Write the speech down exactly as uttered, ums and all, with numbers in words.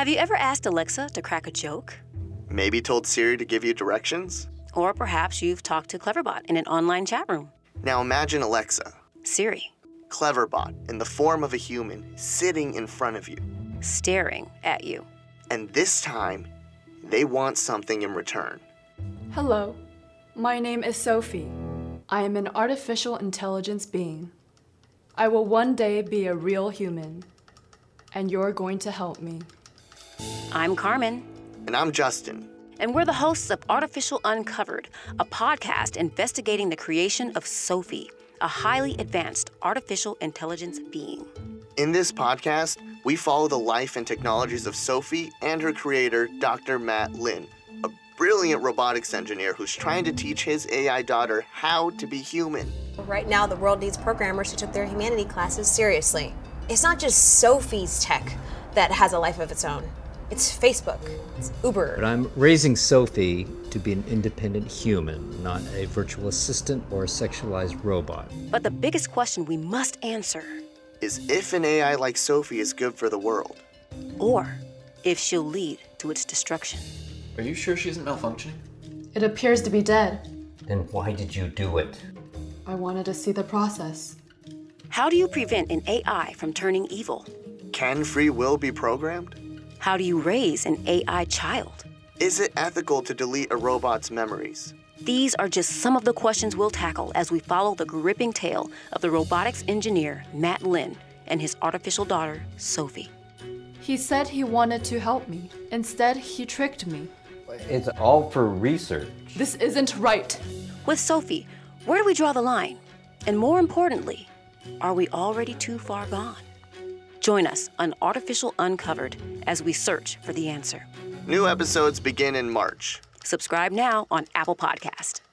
Have you ever asked Alexa to crack a joke? Maybe told Siri to give you directions? Or perhaps you've talked to Cleverbot in an online chat room. Now imagine Alexa, Siri, Cleverbot in the form of a human sitting in front of you. staring at you. And this time, they want something in return. Hello, my name is Sophie. I am an artificial intelligence being. I will one day be a real human, and you're going to help me. I'm Carmen. And I'm Justin. And we're the hosts of Artificial Uncovered, a podcast investigating the creation of Sophie, a highly advanced artificial intelligence being. In this podcast, we follow the life and technologies of Sophie and her creator, Doctor Matt Lin, a brilliant robotics engineer who's trying to teach his A I daughter how to be human. Right now, the world needs programmers who took their humanity classes seriously. It's not just Sophie's tech that has a life of its own. It's Facebook, it's Uber. But I'm raising Sophie to be an independent human, not a virtual assistant or a sexualized robot. But the biggest question we must answer Is if an A I like Sophie is good for the world. or if she'll lead to its destruction. Are you sure she isn't malfunctioning? It appears to be dead. Then why did you do it? I wanted to see the process. How do you prevent an A I from turning evil? Can free will be programmed? How do you raise an A I child? Is it ethical to delete a robot's memories? These are just some of the questions we'll tackle as we follow the gripping tale of the robotics engineer Matt Lin and his artificial daughter, Sophie. He said he wanted to help me. Instead, he tricked me. It's all for research. This isn't right. With Sophie, where do we draw the line? And more importantly, are we already too far gone? Join us on Artificial Uncovered as we search for the answer. New episodes begin in March. Subscribe now on Apple Podcast.